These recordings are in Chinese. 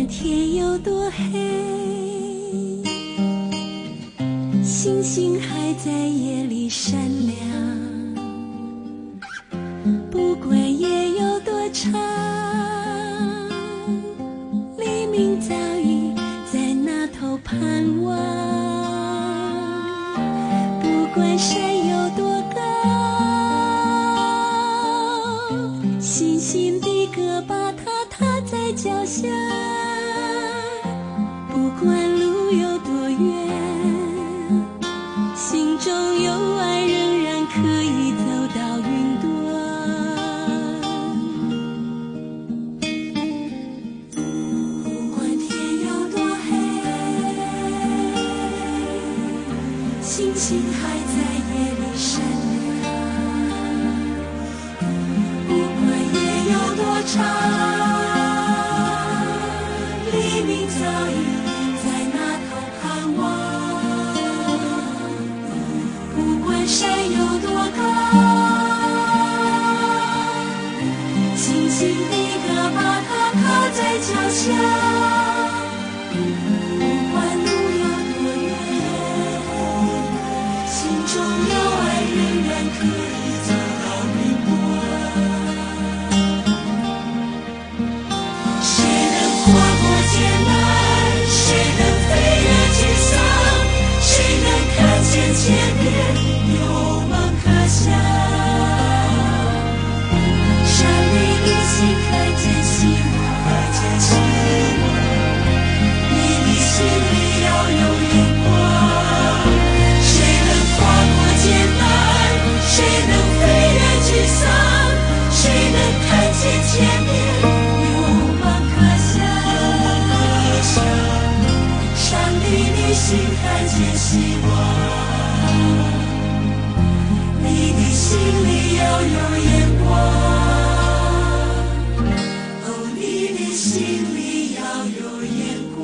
天有多黑，星星还在夜里闪亮。不管夜有多长，黎明早已在那头盼望。不管山有多高，星星的歌把它踏在脚下。不管路有多远，心中有爱仍然可以走到云端。不管天有多黑，星星还在夜里闪亮。不管夜有多长，黎明早已在那头盼望。不管山有多高，星星的歌把它靠在脚下。不管路有多远，心中有爱仍然可以走到云端。谁能跨过艰难？谁能飞越沮丧？谁能看见前面有梦可想？山里的心看见希望，看见希望。你的心里要有眼光。谁能跨过艰难？谁能飞越沮丧？谁能看见前面有梦可想？山里的心看见希望。你的心里要有眼光。哦，你的心里要有眼光。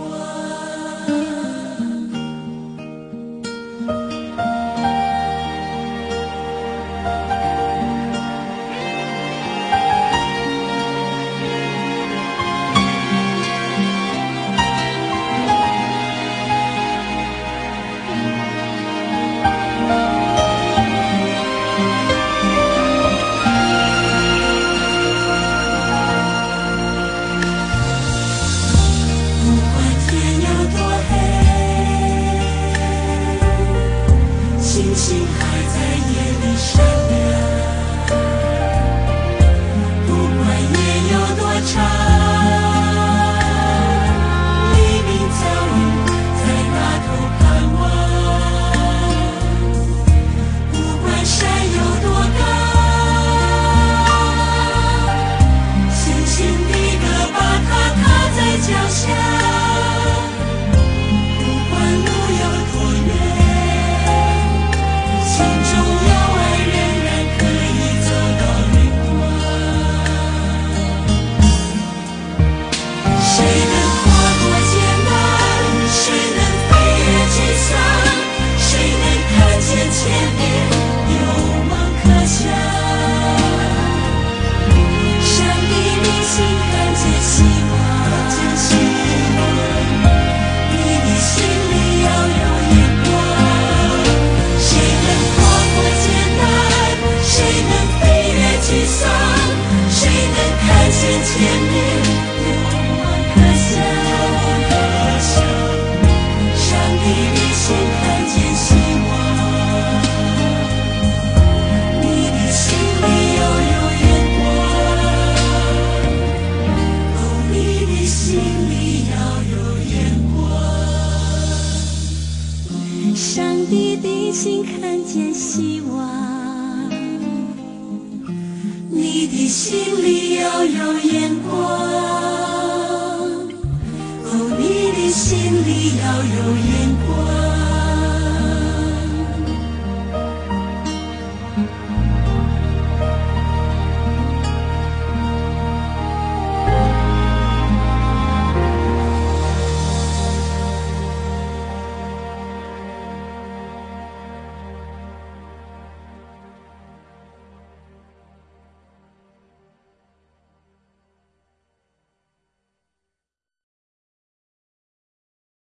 不管天有多黑，星星还在夜里闪亮。不管夜有多长，黎明早已在那头盼望。不管山有多高，星星的歌把它靠在脚下。不管路有多远，心中有爱仍然可以走到云端。谁能跨过艰难？谁能飞越沮丧？谁能看见前面有梦可想？山里的心看见希望，你的心里要有眼光。谁能跨过艰难？谁能飞越沮丧？谁能看见前面有梦可想？山里的心看见希望。你的心里要有眼光。哦，你的心里要有眼光。上帝的心看见希望。你的心里要有眼光。哦，你的心里要有眼光。